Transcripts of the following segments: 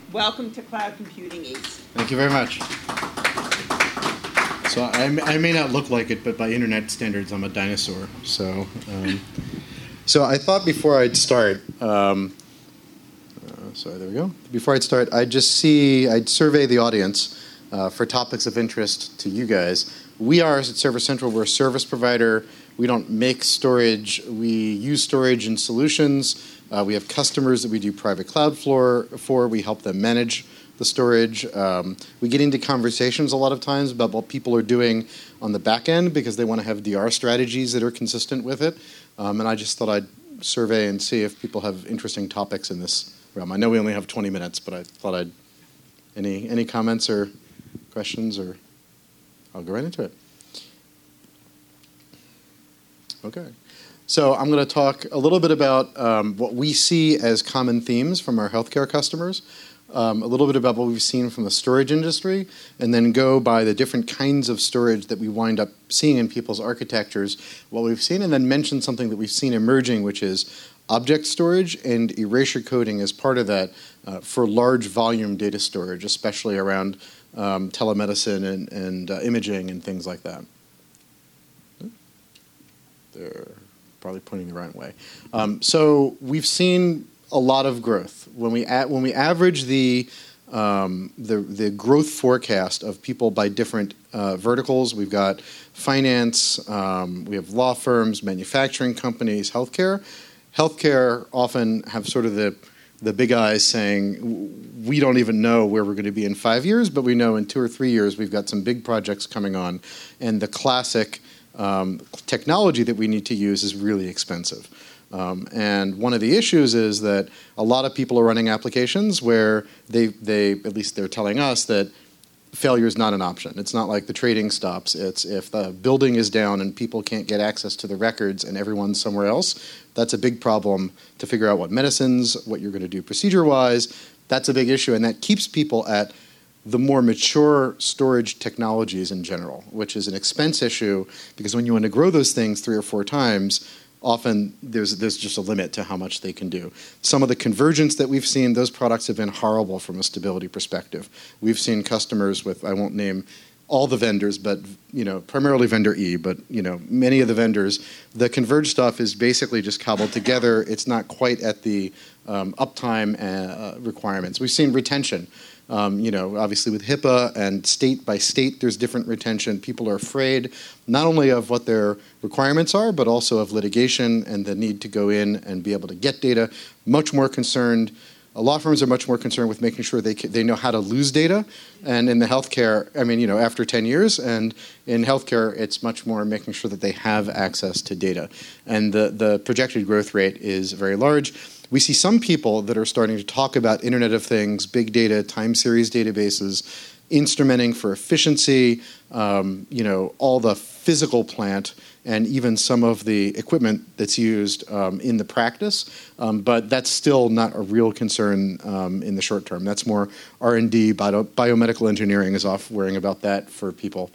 Welcome to Cloud Computing East. Thank you very much. So I may not look like it, but by internet standards, I'm a dinosaur. So I thought before I'd start, sorry, there we go. Before I'd start, I'd survey the audience for topics of interest to you guys. We are, at Server Central, we're a service provider. We don't make storage. We use storage in solutions. We have customers that we do private cloud for. We help them manage the storage. We get into conversations a lot of times about what people are doing on the back end because they want to have DR strategies that are consistent with it. And I just thought I'd survey and see if people have interesting topics in this realm. I know we only have 20 minutes, but I thought any comments or questions, or I'll go right into it. Okay. So I'm going to talk a little bit about what we see as common themes from our healthcare customers, a little bit about what we've seen from the storage industry, and then go by the different kinds of storage that we wind up seeing in people's architectures, what we've seen, and then mention something that we've seen emerging, which is object storage and erasure coding as part of that for large volume data storage, especially around telemedicine and imaging and things like that. They're probably pointing the right way. So we've seen a lot of growth. When we average the growth forecast of people by different verticals, we've got finance, we have law firms, manufacturing companies, healthcare. Healthcare often have sort of the big eyes saying, we don't even know where we're going to be in 5 years, but we know in 2 or 3 years we've got some big projects coming on, and the classic technology that we need to use is really expensive. And one of the issues is that a lot of people are running applications where they at least they're telling us that failure is not an option. It's not like the trading stops. It's if the building is down and people can't get access to the records and everyone's somewhere else, that's a big problem to figure out what medicines, what you're going to do procedure-wise. That's a big issue, and that keeps people at the more mature storage technologies in general, which is an expense issue because when you want to grow those things 3 or 4 times, often there's just a limit to how much they can do. Some of the convergence that we've seen, those products have been horrible from a stability perspective. We've seen customers with, I won't name all the vendors, but primarily vendor E, but many of the vendors, the converged stuff is basically just cobbled together. It's not quite at the uptime requirements. We've seen retention. Obviously with HIPAA and state by state, there's different retention. People are afraid not only of what their requirements are, but also of litigation and the need to go in and be able to get data. Much more concerned. Law firms are much more concerned with making sure they know how to lose data. And in the healthcare, after 10 years, and in healthcare, it's much more making sure that they have access to data. And the projected growth rate is very large. We see some people that are starting to talk about Internet of Things, big data, time series databases, instrumenting for efficiency, all the physical plant, and even some of the equipment that's used in the practice. But that's still not a real concern in the short term. That's more R&D, biomedical engineering is off worrying about that for people.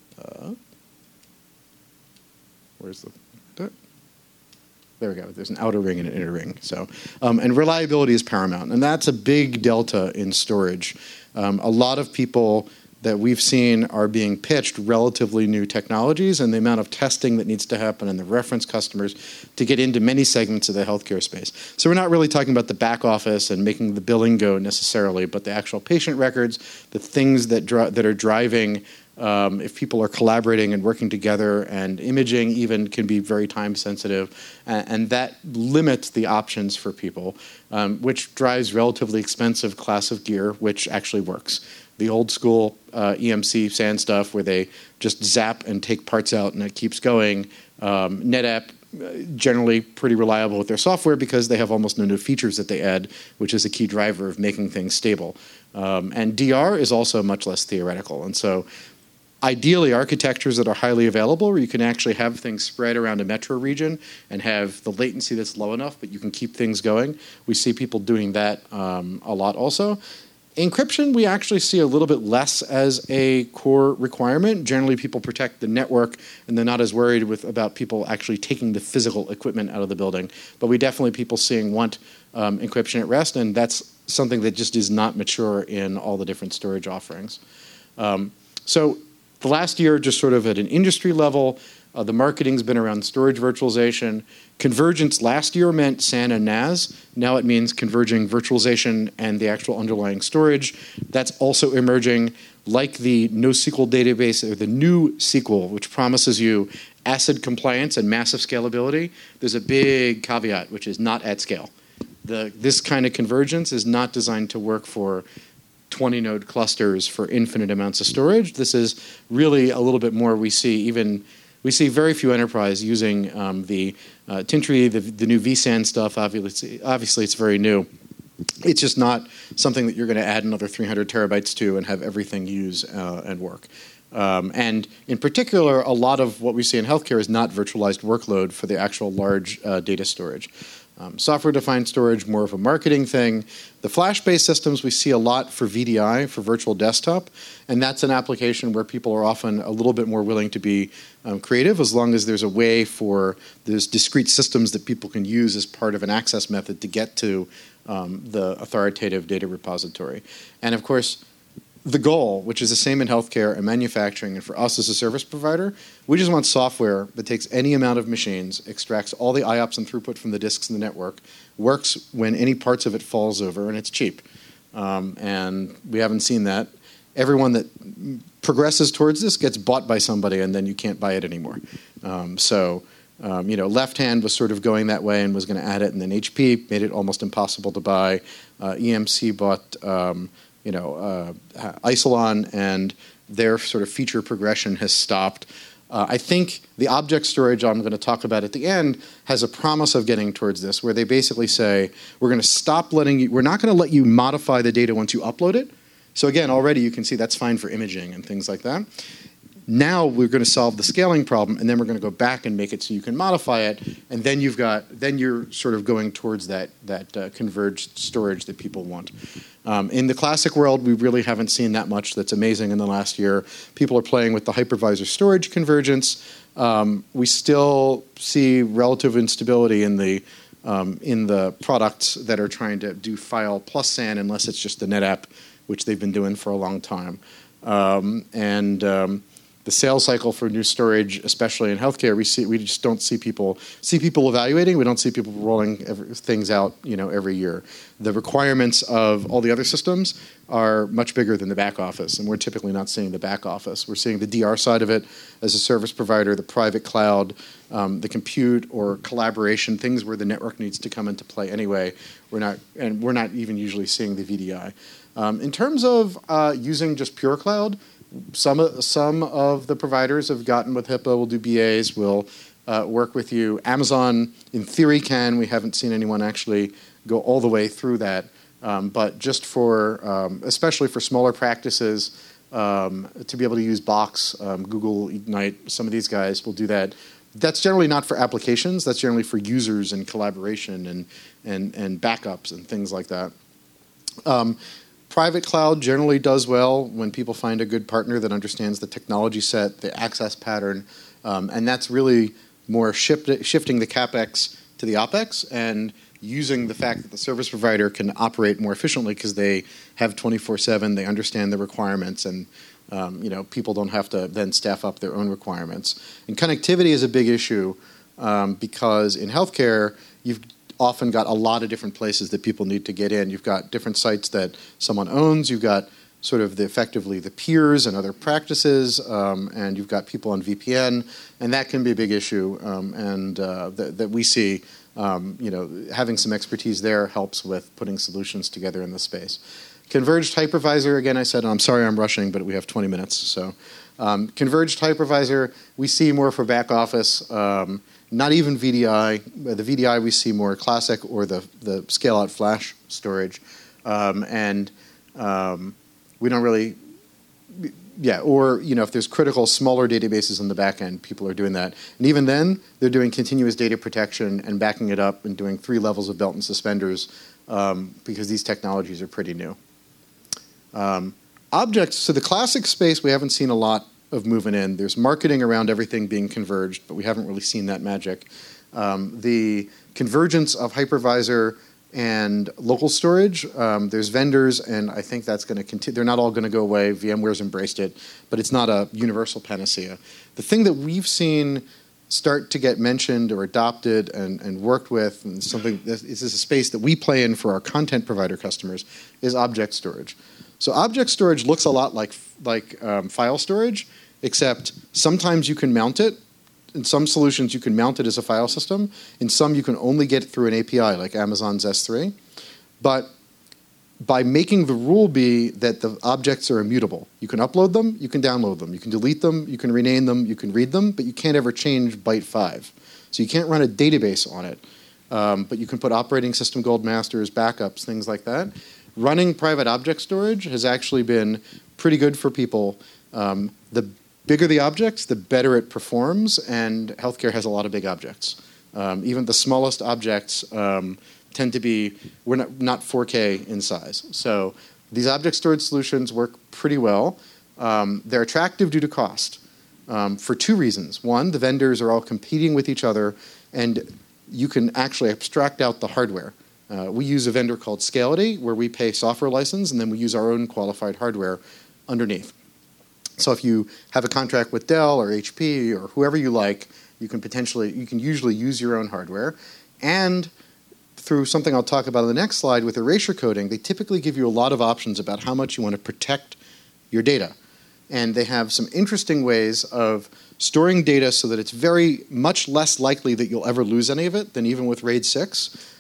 Where's the... There we go. There's an outer ring and an inner ring. So, and reliability is paramount, and that's a big delta in storage. A lot of people that we've seen are being pitched relatively new technologies, and the amount of testing that needs to happen and the reference customers to get into many segments of the healthcare space. So we're not really talking about the back office and making the billing go necessarily, but the actual patient records, the things that are driving. If people are collaborating and working together, and imaging even can be very time sensitive, and that limits the options for people, which drives relatively expensive class of gear, which actually works. The old school EMC SAN stuff where they just zap and take parts out and it keeps going. NetApp, generally pretty reliable with their software because they have almost no new features that they add, which is a key driver of making things stable. And DR is also much less theoretical. And so ideally, architectures that are highly available where you can actually have things spread around a metro region and have the latency that's low enough, but you can keep things going. We see people doing that a lot also. Encryption, we actually see a little bit less as a core requirement. Generally, people protect the network, and they're not as worried about people actually taking the physical equipment out of the building. But we definitely want encryption at rest, and that's something that just is not mature in all the different storage offerings. So the last year, just sort of at an industry level, the marketing's been around storage virtualization. Convergence last year meant SAN and NAS. Now it means converging virtualization and the actual underlying storage. That's also emerging, like the NoSQL database, or the new SQL, which promises you ACID compliance and massive scalability. There's a big caveat, which is not at scale. This kind of convergence is not designed to work for 20 node clusters for infinite amounts of storage. This is really a little bit more we see very few enterprise using the Tintri, the new vSAN stuff. Obviously, it's very new. It's just not something that you're going to add another 300 terabytes to and have everything use and work. And in particular, a lot of what we see in healthcare is not virtualized workload for the actual large data storage. Software-defined storage, more of a marketing thing. The flash-based systems we see a lot for VDI, for virtual desktop, and that's an application where people are often a little bit more willing to be creative, as long as there's a way for those discrete systems that people can use as part of an access method to get to the authoritative data repository. And of course, the goal, which is the same in healthcare and manufacturing, and for us as a service provider, we just want software that takes any amount of machines, extracts all the IOPS and throughput from the disks in the network, works when any parts of it falls over, and it's cheap. And we haven't seen that. Everyone that progresses towards this gets bought by somebody, and then you can't buy it anymore. Left Hand was sort of going that way and was going to add it, and then HP made it almost impossible to buy. EMC bought Isilon, and their sort of feature progression has stopped. I think the object storage I'm going to talk about at the end has a promise of getting towards this, where they basically say, we're going to stop letting you, we're not going to let you modify the data once you upload it. So again, already you can see that's fine for imaging and things like that. Now we're going to solve the scaling problem, and then we're going to go back and make it so you can modify it, and then you're sort of going towards that converged storage that people want. In the classic world, we really haven't seen that much that's amazing in the last year. People are playing with the hypervisor storage convergence. We still see relative instability in the products that are trying to do file plus SAN, unless it's just the NetApp, which they've been doing for a long time. The sales cycle for new storage, especially in healthcare, we just don't see people evaluating. We don't see people rolling things out, every year. The requirements of all the other systems are much bigger than the back office, and we're typically not seeing the back office. We're seeing the DR side of it as a service provider, the private cloud, the compute or collaboration, things where the network needs to come into play anyway. We're not even usually seeing the VDI. In terms of using just pure cloud, some of the providers have gotten with HIPAA, will do BAs, will work with you. Amazon, in theory, can. We haven't seen anyone actually go all the way through that. But just for, especially for smaller practices, to be able to use Box, Google Ignite, some of these guys will do that. That's generally not for applications. That's generally for users and collaboration and backups and things like that. Private cloud generally does well when people find a good partner that understands the technology set, the access pattern, and that's really more shifting the CapEx to the OpEx and using the fact that the service provider can operate more efficiently because they have 24/7, they understand the requirements, and people don't have to then staff up their own requirements. And connectivity is a big issue because in healthcare, you've often got a lot of different places that people need to get in. You've got different sites that someone owns. You've got sort of effectively the peers and other practices, and you've got people on VPN, and that can be a big issue. That we see, having some expertise there helps with putting solutions together in the space. Converged hypervisor, again, I said, and I'm sorry I'm rushing, but we have 20 minutes. So, converged hypervisor, we see more for back office. Not even VDI. The VDI we see more classic or the scale-out flash storage. We don't really, or if there's critical smaller databases in the back end, people are doing that. And even then, they're doing continuous data protection and backing it up and doing 3 levels of belt and suspenders because these technologies are pretty new. Objects, so the classic space we haven't seen a lot of moving in. There's marketing around everything being converged, but we haven't really seen that magic. The convergence of hypervisor and local storage. There's vendors, and I think that's going to continue. They're not all going to go away. VMware's embraced it, but it's not a universal panacea. The thing that we've seen start to get mentioned or adopted and worked with, and something this is a space that we play in for our content provider customers, is object storage. So object storage looks a lot like file storage, except sometimes you can mount it. In some solutions, you can mount it as a file system. In some, you can only get it through an API, like Amazon's S3. But by making the rule be that the objects are immutable, you can upload them, you can download them, you can delete them, you can rename them, you can read them, but you can't ever change byte 5. So you can't run a database on it, but you can put operating system gold masters, backups, things like that. Running private object storage has actually been pretty good for people. The bigger the objects, the better it performs, and healthcare has a lot of big objects. Even the smallest objects tend to be, we're not 4K in size. So these object storage solutions work pretty well. They're attractive due to cost for two reasons. One, the vendors are all competing with each other, and you can actually abstract out the hardware. We use a vendor called Scality, where we pay software license, and then we use our own qualified hardware underneath. So if you have a contract with Dell or HP or whoever you like, you can usually use your own hardware. And through something I'll talk about on the next slide with erasure coding, they typically give you a lot of options about how much you want to protect your data. And they have some interesting ways of storing data so that it's very much less likely that you'll ever lose any of it than even with RAID 6,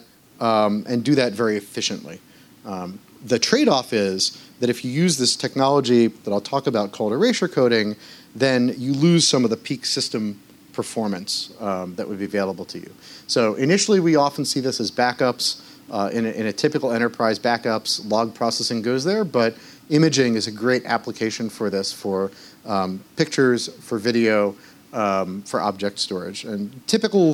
and do that very efficiently. The trade-off is that if you use this technology that I'll talk about called erasure coding, then you lose some of the peak system performance that would be available to you. So initially, we often see this as backups. In a typical enterprise, backups, log processing goes there, but imaging is a great application for this, for pictures, for video, for object storage. And typical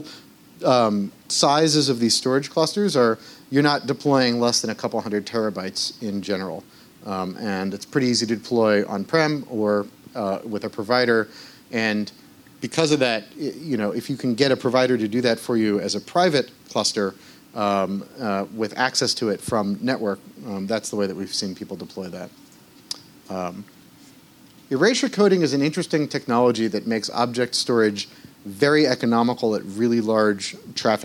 sizes of these storage clusters are, you're not deploying less than a couple hundred terabytes in general. And it's pretty easy to deploy on-prem or with a provider. And because of that, if you can get a provider to do that for you as a private cluster with access to it from network, that's the way that we've seen people deploy that. Erasure coding is an interesting technology that makes object storage very economical at really large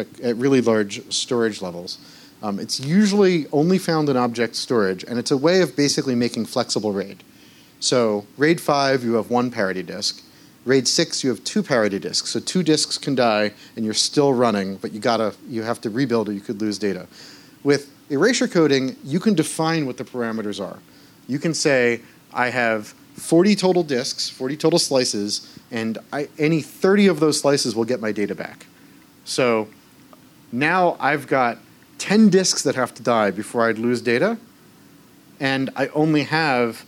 storage levels. It's usually only found in object storage, and it's a way of basically making flexible RAID. So RAID 5, you have 1 parity disk. RAID 6, you have 2 parity disks. So 2 disks can die, and you're still running, but you have to rebuild or you could lose data. With erasure coding, you can define what the parameters are. You can say, I have 40 total disks, 40 total slices, and any 30 of those slices will get my data back. So now I've got 10 disks that have to die before I'd lose data, and I only have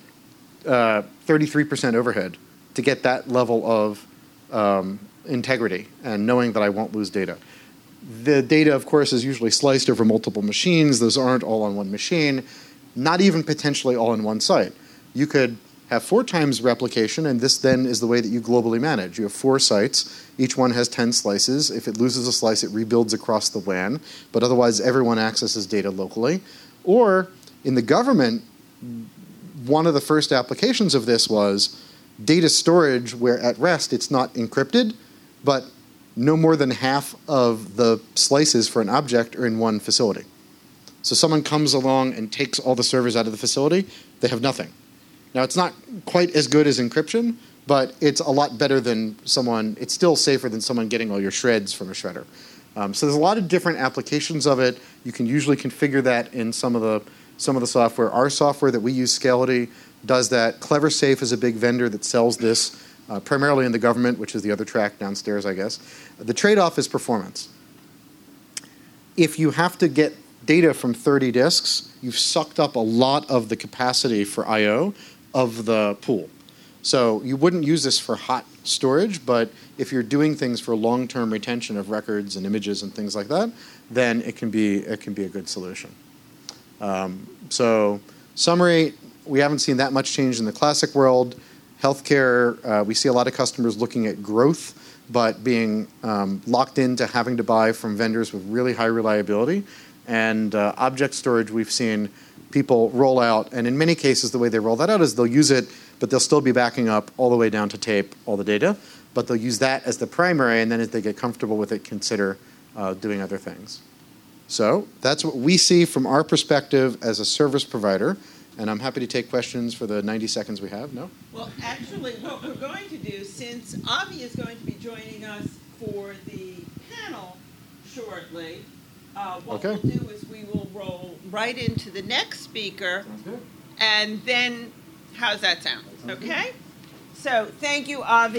33% overhead to get that level of integrity and knowing that I won't lose data. The data, of course, is usually sliced over multiple machines. Those aren't all on one machine, not even potentially all in one site. You could have 4 times replication, and this then is the way that you globally manage. You have 4 sites. Each one has 10 slices. If it loses a slice, it rebuilds across the WAN, but otherwise everyone accesses data locally. Or in the government, one of the first applications of this was data storage where at rest it's not encrypted, but no more than half of the slices for an object are in one facility. So someone comes along and takes all the servers out of the facility, they have nothing. Now, it's not quite as good as encryption, but it's a lot better than it's still safer than someone getting all your shreds from a shredder. So there's a lot of different applications of it. You can usually configure that in some of the software. Our software that we use, Scality, does that. CleverSafe is a big vendor that sells this, primarily in the government, which is the other track downstairs, I guess. The trade-off is performance. If you have to get data from 30 disks, you've sucked up a lot of the capacity for I/O of the pool. So you wouldn't use this for hot storage, but if you're doing things for long-term retention of records and images and things like that, then it can be a good solution. So summary, we haven't seen that much change in the classic world. Healthcare, we see a lot of customers looking at growth, but being locked into having to buy from vendors with really high reliability. And object storage, we've seen people roll out, and in many cases, the way they roll that out is they'll use it, but they'll still be backing up all the way down to tape all the data. But they'll use that as the primary, and then as they get comfortable with it, consider doing other things. So that's what we see from our perspective as a service provider. And I'm happy to take questions for the 90 seconds we have. No? Well, actually, what we're going to do, since Avi is going to be joining us for the panel shortly, what we'll do is we will roll right into the next speaker. Sounds good. And then, how's that sound? Okay? So thank you, Avi.